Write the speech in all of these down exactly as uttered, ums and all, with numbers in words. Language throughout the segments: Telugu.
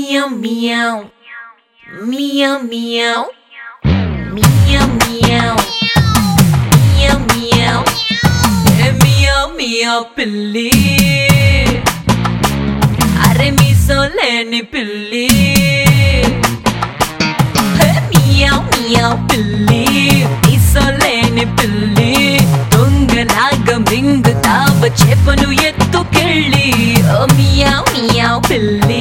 Meow meow, meow meow, meow meow, meow meow, hey meow meow pilli, are mi soleni pilli, hey meow meow pilli, mi soleni pilli, dongalaga mingutava chepanu ettu kelli, oh meow meow pilli.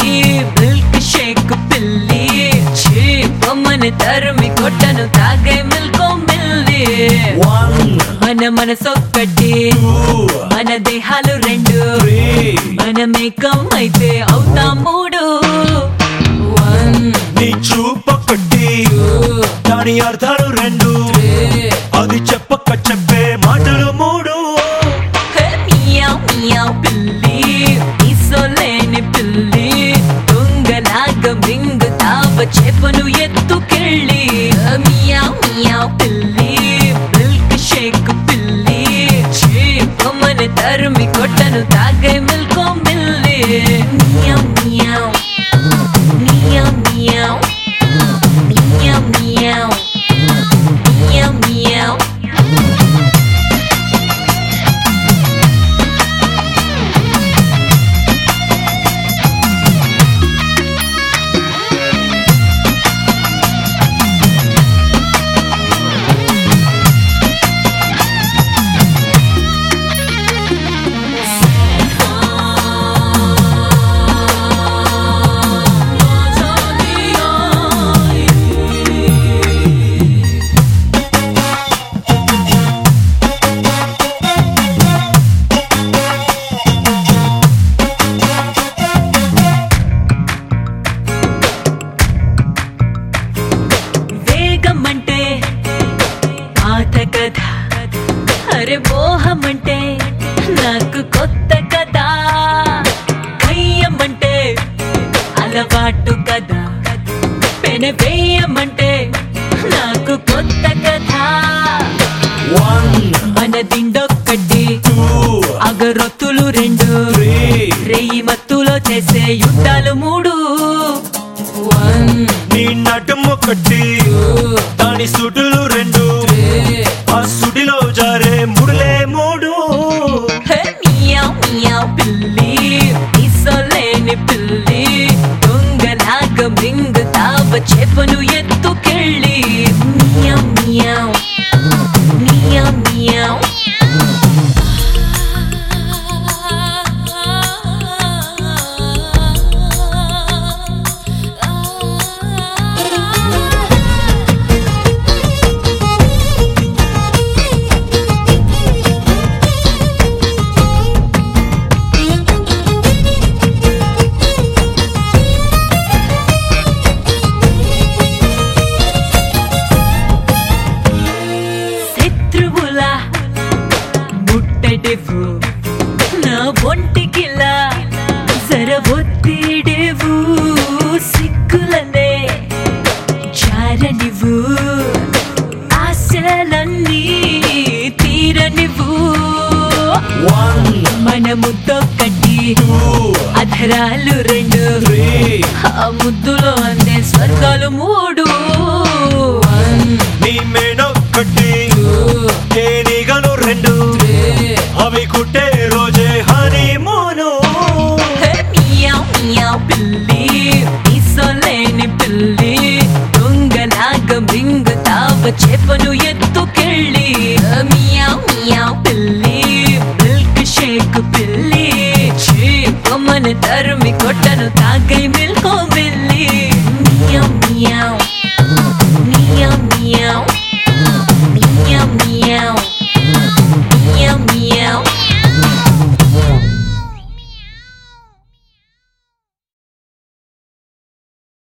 मन तरमी कोटनु तागे मिल्को मिल्ली मन मन सोक्कटी मन देहालु रेंडु मन मेकम అయితే అవుతా మూడు నీ చూపొకటి దాని అర్థాలు రెండు అది చెప్పక చెప్పే మాటలు మూడు మియావ్ మియావ్ పిల్లి ఇసోలేని పిల్లి దొంగలాగా మింగుతావ చెప్పును ఎత్తుకెళ్ళి మియావ్ మియావ్ పిల్లి మిల్క్ షేక్ పిల్లి చీపమన తరుమి కొట్టను తాగే మిల్కో మిల్లి మియావ్ మియావ్ మియావ్ మియావ్ మియావ్ మియావ్ మియావ్ మియావ్ అరే మోహమంటే నాకు కొత్త కదా కయ్యమంటే అలవాటు కదా పెనవేయమంటే నాకు కొత్త కదా మన దిండొక్కటి అగరొత్తులు రెండు రేయి మత్తులో చేసే యుద్ధాలు మూడు నీ నడుమొకటి దాని సుడులు రెండు ఆ సుడిలో జారే ముడులే మూడు మియావ్ మియావ్ పిల్లి ఇసోలేని పిల్లి దొంగలాగా మింగుతావ చెప్పును ఎత్తుకెళ్ళి మియావ్ మియావ్ మియావ్ మియావ్ నా ఒంటికిలా జరబొత్తిడేవు సిక్కులనే చారనివు ఆశలన్నీ తీరనివు మన ముద్దొక్కటి అధరాలు రెండు ఆ ముద్దులో అందే స్వర్గాలు మూడు నీ మేనొక్కటి తేనీగలు రెండు అవి కుట్టే రోజే హనీమూను మియావ్ మియావ్ పిల్లి ఇసోలేని పిల్లి దొంగలాగా మింగుతావ చెప్పును ఎత్తుకెళ్ళి మియావ్ మియావ్ పిల్లి మిల్క్ షేక్ పిల్లి చీపమన తరు